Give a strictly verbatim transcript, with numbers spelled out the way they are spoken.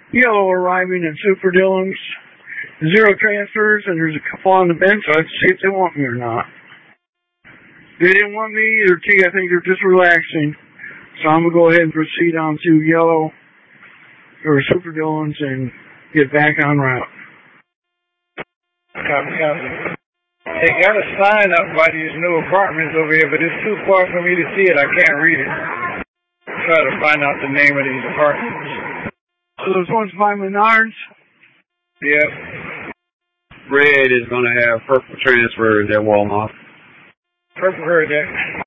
Yellow arriving at Super Dillon's. Zero transfers, and there's a couple on the bench, so I have to see if they want me or not. They didn't want me either, T. I think they're just relaxing. So I'm going to go ahead and proceed on to Yellow or Super Dillon's and get back on route. Copy, copy. They got a sign up by these new apartments over here, but it's too far for me to see it. I can't read it. Try to find out the name of these apartments. So those ones by Menards? Yep. Red is going to have purple transfers at Walmart. Purple heard that.